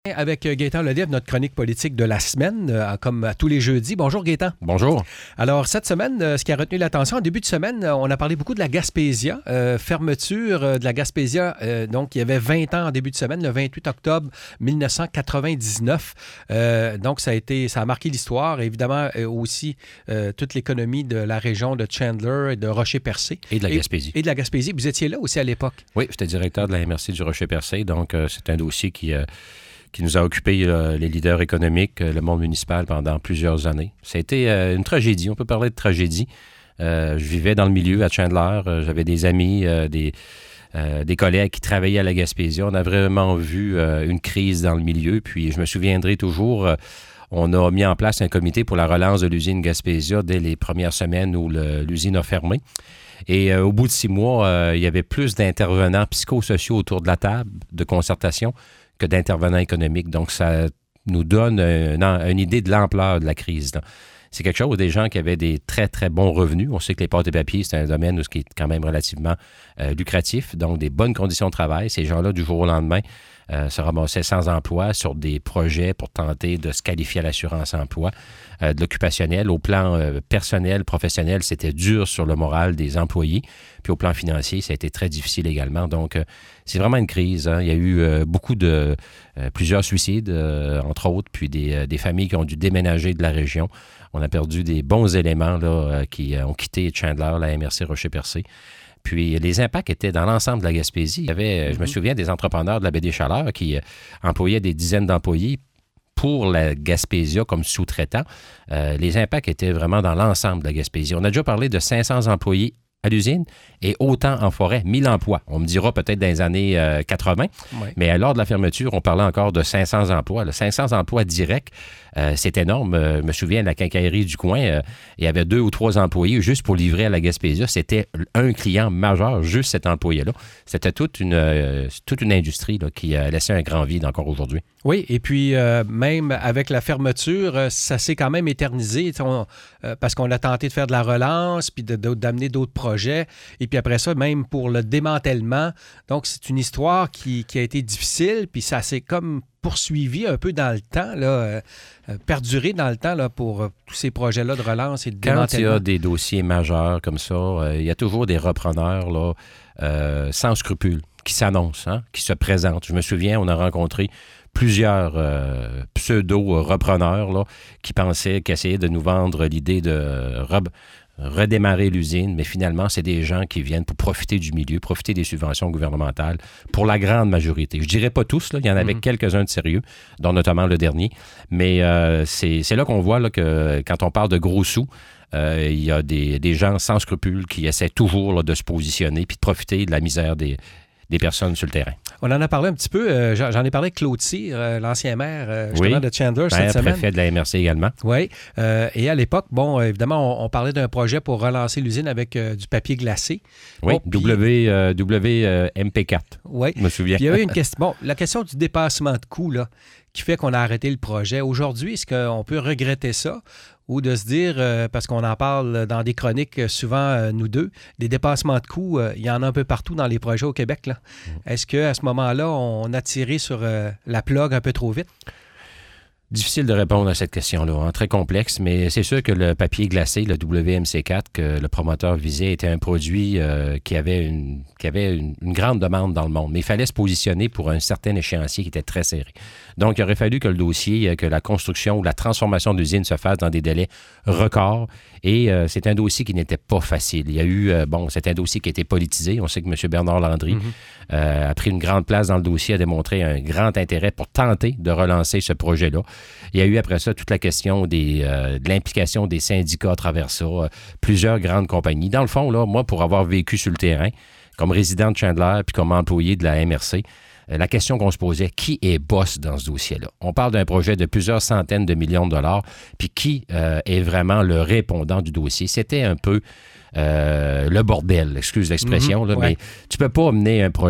Avec Gaétan Lelièvre, notre chronique politique de la semaine, comme à tous les jeudis. Bonjour Gaétan. Bonjour. Alors, cette semaine, ce qui a retenu l'attention, en début de semaine, on a parlé beaucoup de la Gaspésia, fermeture de la Gaspésia. Donc, il y avait 20 ans en début de semaine, le 28 octobre 1999. Donc, ça a marqué l'histoire, évidemment, aussi toute l'économie de la région de Chandler et de Rocher-Percé. Et de la Gaspésie. Et de la Gaspésie. Vous étiez là aussi à l'époque. Oui, j'étais directeur de la MRC du Rocher-Percé, donc c'est un dossier qui nous a occupé les leaders économiques, le monde municipal pendant plusieurs années. Ça a été une tragédie, on peut parler de tragédie. Je vivais dans le milieu à Chandler, j'avais des amis, des collègues qui travaillaient à la Gaspésie. On a vraiment vu une crise dans le milieu, puis je me souviendrai toujours, on a mis en place un comité pour la relance de l'usine Gaspésia dès les premières semaines où l'usine a fermé. Et au bout de 6 mois, il y avait plus d'intervenants psychosociaux autour de la table de concertation que d'intervenants économiques. Donc, ça nous donne une idée de l'ampleur de la crise. Là. C'est quelque chose, des gens qui avaient des très, très bons revenus. On sait que les pâtes et papiers, c'est un domaine où ce qui est quand même relativement lucratif, donc des bonnes conditions de travail. Ces gens-là, du jour au lendemain, se ramassaient sans emploi sur des projets pour tenter de se qualifier à l'assurance-emploi. De l'occupationnel, au plan personnel, professionnel, c'était dur sur le moral des employés. Puis au plan financier, ça a été très difficile également. Donc, c'est vraiment une crise. Hein. Il y a eu plusieurs suicides, entre autres, puis des familles qui ont dû déménager de la région. On a perdu des bons éléments là, qui ont quitté Chandler, la MRC Rocher-Percé. Puis les impacts étaient dans l'ensemble de la Gaspésie. Il y avait, je me souviens, des entrepreneurs de la baie des Chaleurs qui employaient des dizaines d'employés pour la Gaspésia comme sous-traitant. Les impacts étaient vraiment dans l'ensemble de la Gaspésie. On a déjà parlé de 500 employés à l'usine et autant en forêt, 1000 emplois. On me dira peut-être dans les années 80, mais lors de la fermeture, on parlait encore de 500 emplois. Là, 500 emplois directs, c'est énorme. Je me souviens de la quincaillerie du coin, il y avait 2 ou 3 employés juste pour livrer à la Gaspésia. C'était un client majeur, juste cet employé-là. C'était toute une industrie là, qui a laissé un grand vide encore aujourd'hui. Oui, et puis même avec la fermeture, ça s'est quand même éternisé parce qu'on a tenté de faire de la relance puis d'amener d'autres projets. Et puis après ça, même pour le démantèlement. Donc, c'est une histoire qui a été difficile, puis ça s'est comme poursuivi un peu dans le temps, là, perduré dans le temps là, pour tous ces projets-là de relance et de démantèlement. Quand il y a des dossiers majeurs comme ça, il y a toujours des repreneurs là, sans scrupules qui s'annoncent, hein, qui se présentent. Je me souviens, on a rencontré plusieurs pseudo-repreneurs là, qui essayaient de nous vendre l'idée de redémarrer l'usine, mais finalement, c'est des gens qui viennent pour profiter du milieu, profiter des subventions gouvernementales, pour la grande majorité. Je dirais pas tous, là, il y en avait quelques-uns de sérieux, dont notamment le dernier, mais c'est là qu'on voit là, que quand on parle de gros sous, il y a des gens sans scrupules qui essaient toujours là, de se positionner puis de profiter de la misère des personnes sur le terrain. On en a parlé un petit peu. J'en ai parlé avec Claude Cyr, l'ancien maire justement de Chandler cette semaine. Préfet de la MRC également. Oui. Et à l'époque, évidemment, on parlait d'un projet pour relancer l'usine avec du papier glacé. Oui, WMP4. Oui. Je me souviens. Puis il y a eu une question. Bon, la question du dépassement de coûts, là, qui fait qu'on a arrêté le projet. Aujourd'hui, est-ce qu'on peut regretter ça ou de se dire, parce qu'on en parle dans des chroniques souvent, nous deux, des dépassements de coûts, il y en a un peu partout dans les projets au Québec. Là. Est-ce qu'à ce moment-là, on a tiré sur la plug un peu trop vite? Difficile de répondre à cette question-là, hein, très complexe, mais c'est sûr que le papier glacé, le WMC4, que le promoteur visait, était un produit qui avait une grande demande dans le monde. Mais il fallait se positionner pour un certain échéancier qui était très serré. Donc, il aurait fallu que le dossier, que la construction ou la transformation de l'usine se fasse dans des délais records. Et c'est un dossier qui n'était pas facile. Il y a eu, c'est un dossier qui a été politisé. On sait que M. Bernard Landry a pris une grande place dans le dossier, a démontré un grand intérêt pour tenter de relancer ce projet-là. Il y a eu après ça toute la question de l'implication des syndicats à travers ça, plusieurs grandes compagnies. Dans le fond, là, moi, pour avoir vécu sur le terrain, comme résident de Chandler puis comme employé de la MRC, la question qu'on se posait, qui est boss dans ce dossier-là? On parle d'un projet de plusieurs centaines de millions de dollars, puis qui est vraiment le répondant du dossier? C'était un peu le bordel, excuse l'expression, là, mais tu peux pas mener un projet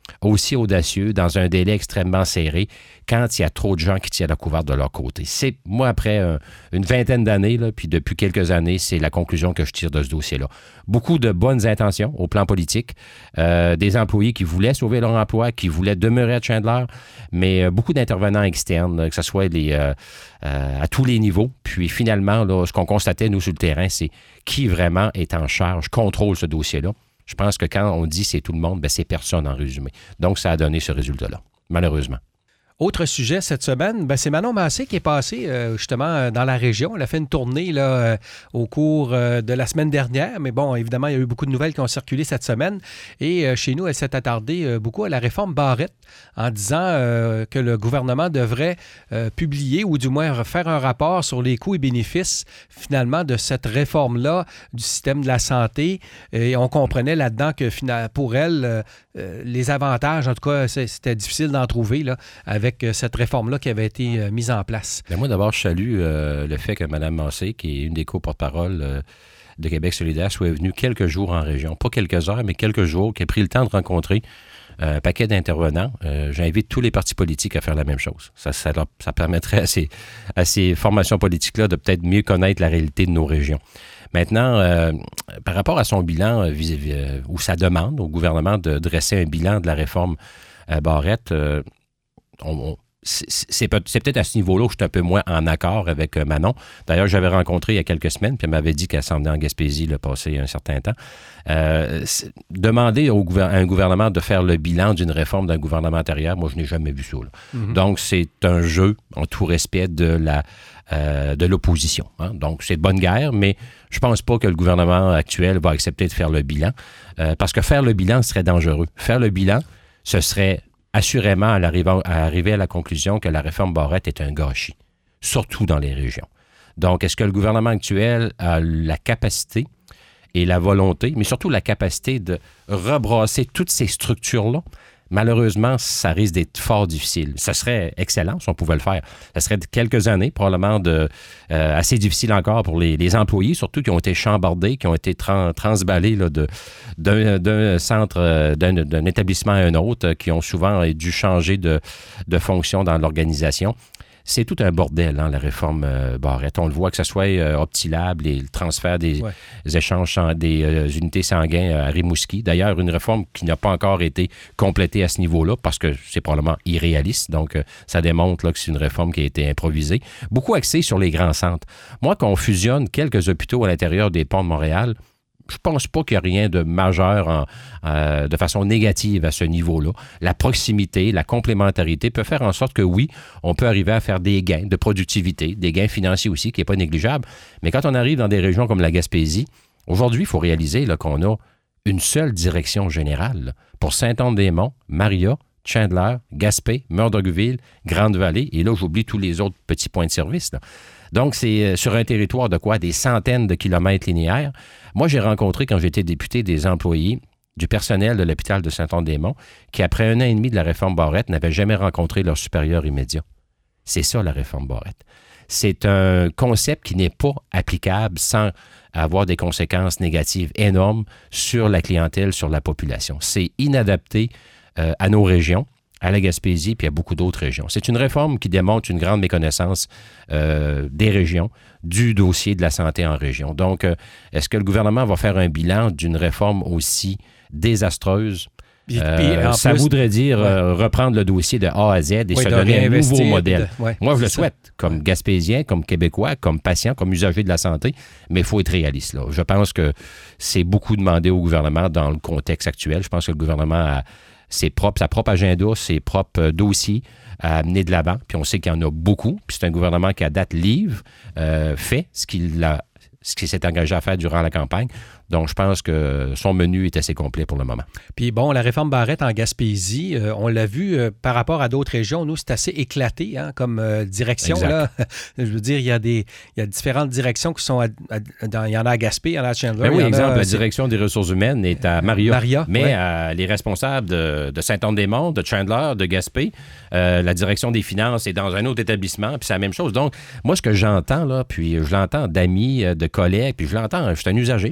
aussi audacieux, dans un délai extrêmement serré, quand il y a trop de gens qui tiennent la couverte de leur côté. C'est, moi, après une vingtaine d'années, là, puis depuis quelques années, c'est la conclusion que je tire de ce dossier-là. Beaucoup de bonnes intentions au plan politique, des employés qui voulaient sauver leur emploi, qui voulaient demeurer à Chandler, mais beaucoup d'intervenants externes, que ce soit à tous les niveaux. Puis finalement, là, ce qu'on constatait, nous, sur le terrain, c'est qui vraiment est en charge, contrôle ce dossier-là. Je pense que quand on dit c'est tout le monde, bien, c'est personne en résumé. Donc, ça a donné ce résultat-là, malheureusement. Autre sujet cette semaine, c'est Manon Massé qui est passée justement dans la région. Elle a fait une tournée là, au cours de la semaine dernière. Mais bon, évidemment, il y a eu beaucoup de nouvelles qui ont circulé cette semaine. Et chez nous, elle s'est attardée beaucoup à la réforme Barrette en disant que le gouvernement devrait publier ou du moins faire un rapport sur les coûts et bénéfices finalement de cette réforme-là du système de la santé. Et on comprenait là-dedans que pour elle, les avantages, en tout cas, c'était difficile d'en trouver là, avec cette réforme-là qui avait été mise en place. Bien, moi, d'abord, je salue le fait que Mme Massé, qui est une des co-porte-parole de Québec solidaire, soit venue quelques jours en région. Pas quelques heures, mais quelques jours, qui a pris le temps de rencontrer un paquet d'intervenants. J'invite tous les partis politiques à faire la même chose. Ça permettrait à ces formations politiques-là de peut-être mieux connaître la réalité de nos régions. Maintenant, par rapport à son bilan, ou sa demande au gouvernement de dresser un bilan de la réforme Barrette, c'est peut-être à ce niveau-là où je suis un peu moins en accord avec Manon. D'ailleurs, j'avais rencontré il y a quelques semaines, puis elle m'avait dit qu'elle s'en venait en Gaspésie passer un certain temps. Demander à un gouvernement de faire le bilan d'une réforme d'un gouvernement antérieur, moi, je n'ai jamais vu ça. Mm-hmm. Donc, c'est un jeu, en tout respect, de l'opposition. Hein? Donc, c'est de bonne guerre, mais je ne pense pas que le gouvernement actuel va accepter de faire le bilan, parce que faire le bilan serait dangereux. Faire le bilan, ce serait assurément à arriver à la conclusion que la réforme Barrette est un gâchis, surtout dans les régions. Donc, est-ce que le gouvernement actuel a la capacité et la volonté, mais surtout la capacité de rebrasser toutes ces structures-là? Malheureusement, ça risque d'être fort difficile. Ça serait excellent si on pouvait le faire. Ça serait quelques années, probablement assez difficile encore pour les employés, surtout qui ont été chambardés, qui ont été transballés là, d'un centre, d'un établissement à un autre, qui ont souvent dû changer de fonction dans l'organisation. C'est tout un bordel, hein, la réforme Barrette. On le voit que ce soit Optilab, le transfert des échanges des unités sanguines à Rimouski. D'ailleurs, une réforme qui n'a pas encore été complétée à ce niveau-là parce que c'est probablement irréaliste. Donc, ça démontre là, que c'est une réforme qui a été improvisée. Beaucoup axée sur les grands centres. Moi, qu'on fusionne quelques hôpitaux à l'intérieur des ponts de Montréal, je pense pas qu'il y a rien de majeur de façon négative à ce niveau-là. La proximité, la complémentarité peut faire en sorte que oui, on peut arriver à faire des gains de productivité, des gains financiers aussi, qui n'est pas négligeable. Mais quand on arrive dans des régions comme la Gaspésie, aujourd'hui, il faut réaliser là, qu'on a une seule direction générale là, pour Saint-Anne-des-Monts, Maria, Chandler, Gaspé, Murdochville, Grande-Vallée, et là, j'oublie tous les autres petits points de service, là. Donc, c'est sur un territoire de quoi? Des centaines de kilomètres linéaires. Moi, j'ai rencontré, quand j'étais député, des employés du personnel de l'hôpital de Saint-Anne-des-Monts qui, après 1 an et demi de la réforme Barrette, n'avaient jamais rencontré leur supérieur immédiat. C'est ça, la réforme Barrette. C'est un concept qui n'est pas applicable sans avoir des conséquences négatives énormes sur la clientèle, sur la population. C'est inadapté à nos régions, à la Gaspésie, puis à beaucoup d'autres régions. C'est une réforme qui démontre une grande méconnaissance des régions, du dossier de la santé en région. Donc, est-ce que le gouvernement va faire un bilan d'une réforme aussi désastreuse? Ça voudrait dire reprendre le dossier de A à Z et se donner un nouveau modèle. Moi, je le souhaite, comme Gaspésien, comme Québécois, comme patient, comme usager de la santé, mais il faut être réaliste, là. Je pense que c'est beaucoup demandé au gouvernement dans le contexte actuel. Je pense que le gouvernement a sa propre agenda, ses propres dossiers à amener de l'avant. Puis on sait qu'il y en a beaucoup. Puis c'est un gouvernement qui, à date, fait ce qu'il s'est engagé à faire durant la campagne. Donc, je pense que son menu est assez complet pour le moment. Puis bon, la réforme Barrette en Gaspésie, on l'a vu par rapport à d'autres régions. Nous, c'est assez éclaté comme direction. Là. Je veux dire, il y a différentes directions qui sont... il y en a à Gaspé, il y en a à Chandler. Ben oui, exemple, la direction des ressources humaines est à Maria. Mais les responsables de Saint-Anne-des-Monts, de Chandler, de Gaspé, la direction des finances est dans un autre établissement, puis c'est la même chose. Donc, moi, ce que j'entends, là, puis je l'entends d'amis, de collègues, puis je l'entends, je suis un usager, je vais dans les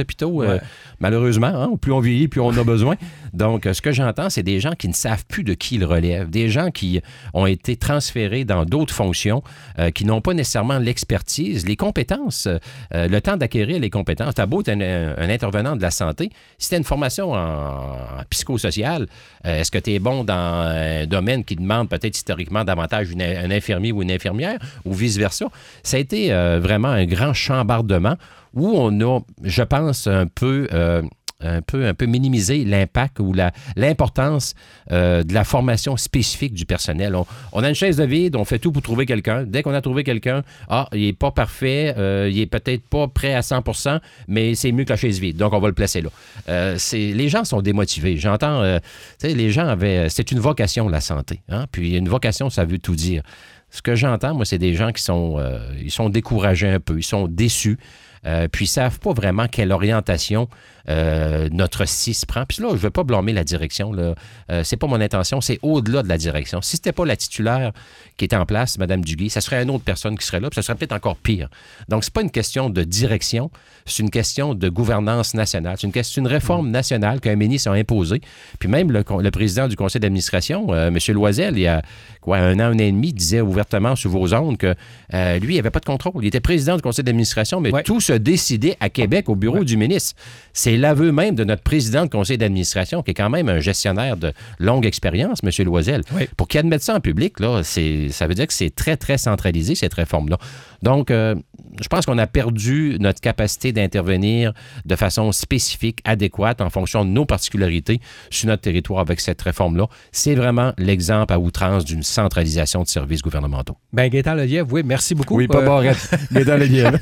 hôpitaux, malheureusement. Hein? Plus on vieillit, plus on a besoin. Donc, ce que j'entends, c'est des gens qui ne savent plus de qui ils relèvent, des gens qui ont été transférés dans d'autres fonctions, qui n'ont pas nécessairement l'expertise, les compétences, le temps d'acquérir les compétences. T'as beau être un intervenant de la santé, si tu as une formation en psychosocial, est-ce que tu es bon dans un domaine qui demande peut-être historiquement davantage un infirmier ou une infirmière, ou vice-versa? Ça a été vraiment un grand chambardement où on a, je pense, un peu minimiser l'impact ou l'importance de la formation spécifique du personnel. On a une chaise de vide, on fait tout pour trouver quelqu'un. Dès qu'on a trouvé quelqu'un, il n'est pas parfait, il est peut-être pas prêt à 100%, mais c'est mieux que la chaise vide, donc on va le placer là. Les gens sont démotivés. J'entends, les gens avaient... C'est une vocation, la santé. Hein? Puis une vocation, ça veut tout dire. Ce que j'entends, moi, c'est des gens qui sont, ils sont découragés un peu, ils sont déçus. Puis ils ne savent pas vraiment quelle orientation notre CIS prend. Puis là, je ne veux pas blâmer la direction. C'est pas mon intention, c'est au-delà de la direction. Si ce n'était pas la titulaire qui était en place, Mme Duguay, ça serait une autre personne qui serait là, puis ça serait peut-être encore pire. Donc, ce n'est pas une question de direction, c'est une question de gouvernance nationale. C'est une réforme nationale qu'un ministre a imposée. Puis même le président du conseil d'administration, M. Loisel, il y a un an et demi, disait ouvertement sur vos ondes que lui, il n'avait pas de contrôle. Il était président du conseil d'administration, mais tout se décidait à Québec au bureau du ministre. C'est l'aveu même de notre président du conseil d'administration, qui est quand même un gestionnaire de longue expérience, M. Loisel. Oui. Pour qu'il admette ça en public, là, ça veut dire que c'est très, très centralisé, cette réforme-là. Donc, je pense qu'on a perdu notre capacité d'intervenir de façon spécifique, adéquate, en fonction de nos particularités sur notre territoire avec cette réforme-là. C'est vraiment l'exemple à outrance d'une centralisation de services gouvernementaux. Bien, Gaétan Lelièvre, oui, merci beaucoup. Oui, pas Barrette. Gaétan Lelièvre.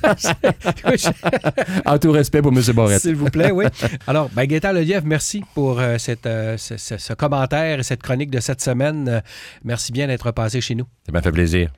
En tout respect pour M. Barrette. S'il vous plaît, oui. Alors, Gaétan Lelièvre, merci pour ce commentaire et cette chronique de cette semaine. Merci bien d'être passé chez nous. Ça m'a fait plaisir.